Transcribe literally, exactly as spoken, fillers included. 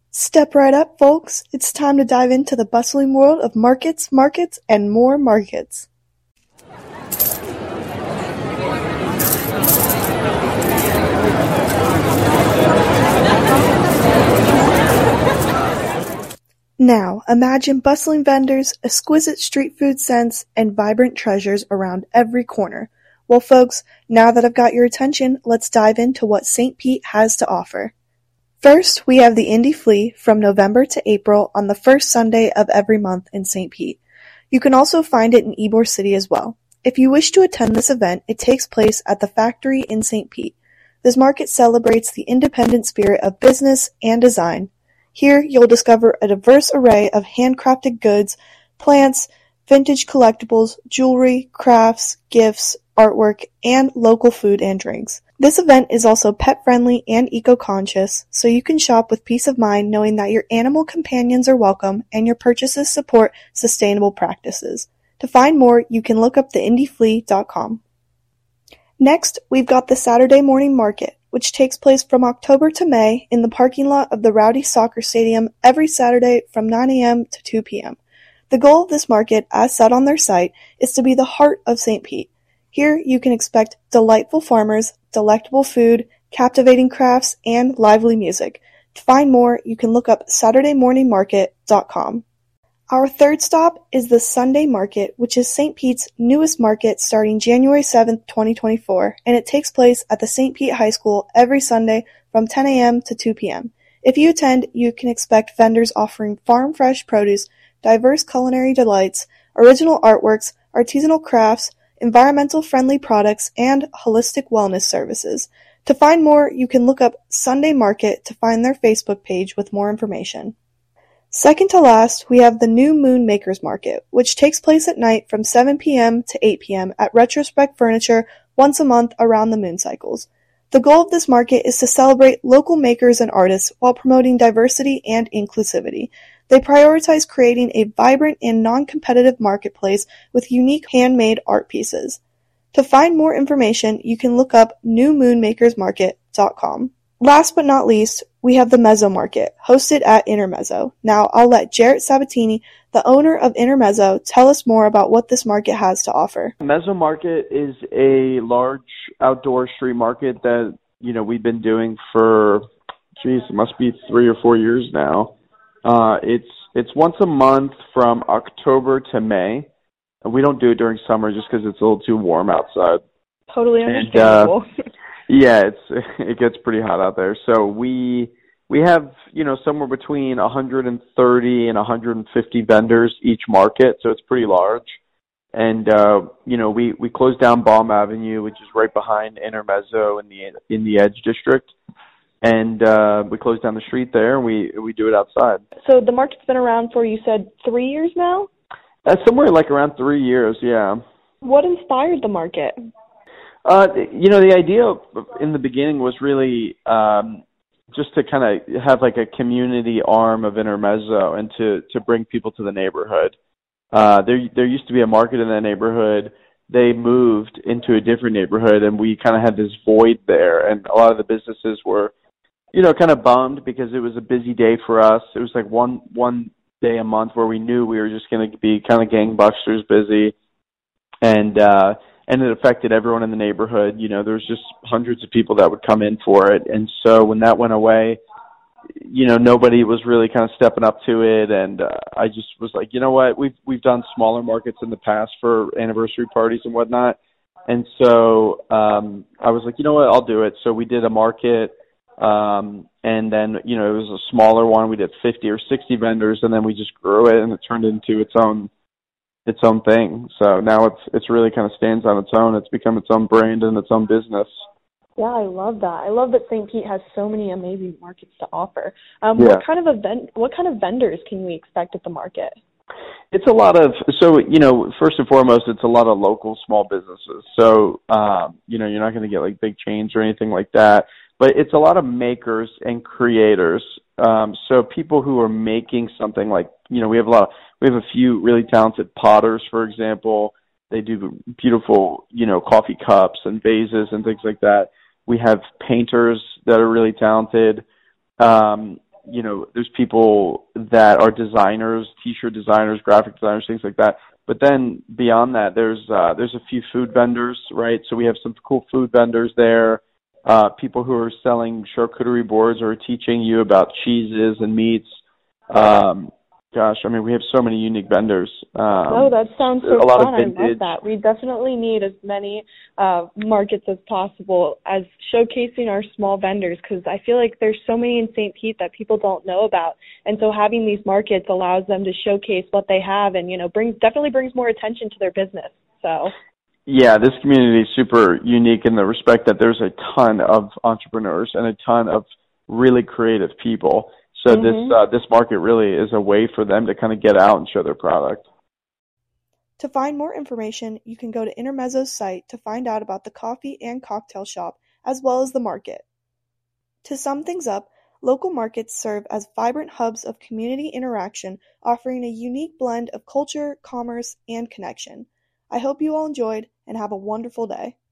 Step right up, folks. It's time to dive into the bustling world of markets, markets, and more markets. Now, imagine bustling vendors, exquisite street food scents, and vibrant treasures around every corner. Well, folks, now that I've got your attention, let's dive into what Saint Pete has to offer. First, we have the Indy Flea from November to April on the first Sunday of every month in Saint Pete. You can also find it in Ybor City as well. If you wish to attend this event, it takes place at the Factory in Saint Pete. This market celebrates the independent spirit of business and design. Here, you'll discover a diverse array of handcrafted goods, plants, vintage collectibles, jewelry, crafts, gifts, artwork, and local food and drinks. This event is also pet-friendly and eco-conscious, so you can shop with peace of mind knowing that your animal companions are welcome and your purchases support sustainable practices. To find more, you can look up the indy flea dot com. Next, we've got the Saturday Morning Market, which takes place from October to May in the parking lot of the Rowdy Soccer Stadium every Saturday from nine a.m. to two p.m. The goal of this market, as said on their site, is to be the heart of Saint Pete. Here you can expect delightful farmers, delectable food, captivating crafts, and lively music. To find more, you can look up saturday morning market dot com. Our third stop is the Sunday Market, which is Saint Pete's newest market starting January seventh, twenty twenty-four, and it takes place at the Saint Pete High School every Sunday from ten a.m. to two p.m. If you attend, you can expect vendors offering farm-fresh produce, diverse culinary delights, original artworks, artisanal crafts, environmental-friendly products, and holistic wellness services. To find more, you can look up Sunday Market to find their Facebook page with more information. Second to last, we have the New Moon Makers Market, which takes place at night from seven p.m. to eight p.m. at Retrospect Furniture once a month around the moon cycles. The goal of this market is to celebrate local makers and artists while promoting diversity and inclusivity. They prioritize creating a vibrant and non-competitive marketplace with unique handmade art pieces. To find more information, you can look up new moon makers market dot com. Last but not least, we have the Mezzo Market, hosted at Intermezzo. Now, I'll let Jarrett Sabatini, the owner of Intermezzo, tell us more about what this market has to offer. Mezzo Market is a large outdoor street market that, you know, we've been doing for, geez, it must be three or four years now. Uh, it's it's once a month from October to May. And we don't do it during summer just because it's a little too warm outside. Totally understandable. And, uh, yeah, it's it gets pretty hot out there. So we we have, you know, somewhere between one hundred thirty and one hundred fifty vendors each market, so it's pretty large. And uh, you know, we we closed down Baum Avenue, which is right behind Intermezzo in the in the Edge District. And uh, we closed down the street there, and we we do it outside. So the market's been around for, you said, three years now? That's somewhere like around three years, yeah. What inspired the market? Uh, you know, the idea in the beginning was really um, just to kind of have like a community arm of Intermezzo and to, to bring people to the neighborhood. Uh, there there used to be a market in that neighborhood. They moved into a different neighborhood, and we kind of had this void there, and a lot of the businesses were, you know, kind of bummed because it was a busy day for us. It was like one one day a month where we knew we were just going to be kind of gangbusters busy, and uh, and it affected everyone in the neighborhood. You know, there was just hundreds of people that would come in for it, and so when that went away, you know, nobody was really kind of stepping up to it, and uh, I just was like, you know what, we've we've done smaller markets in the past for anniversary parties and whatnot, and so um, I was like, you know what, I'll do it. So we did a market. Um, and then, you know, it was a smaller one. We did fifty or sixty vendors, and then we just grew it, and it turned into its own, its own thing. So now it's, it's really kind of stands on its own. It's become its own brand and its own business. Yeah, I love that. I love that Saint Pete has so many amazing markets to offer. Um, yeah. What kind of event, what kind of vendors can we expect at the market? It's a lot of, so, you know, first and foremost, it's a lot of local small businesses. So, um, you know, you're not going to get like big chains or anything like that. But it's a lot of makers and creators. Um, so people who are making something like, you know, we have a lot of, we have a few really talented potters, for example. They do beautiful, you know, coffee cups and vases and things like that. We have painters that are really talented. Um, you know, there's people that are designers, t-shirt designers, graphic designers, things like that. But then beyond that, there's uh, there's a few food vendors, right? So we have some cool food vendors there. Uh, people who are selling charcuterie boards or teaching you about cheeses and meats. Um, gosh, I mean, we have so many unique vendors. Um, oh, that sounds so a lot fun. of vintage. I love that. We definitely need as many uh, markets as possible as showcasing our small vendors, because I feel like there's so many in Saint Pete that people don't know about. And so having these markets allows them to showcase what they have and, you know, brings definitely brings more attention to their business. So. Yeah, this community is super unique in the respect that there's a ton of entrepreneurs and a ton of really creative people. So mm-hmm. this uh, this market really is a way for them to kind of get out and show their product. To find more information, you can go to Intermezzo's site to find out about the coffee and cocktail shop, as well as the market. To sum things up, local markets serve as vibrant hubs of community interaction, offering a unique blend of culture, commerce, and connection. I hope you all enjoyed and have a wonderful day.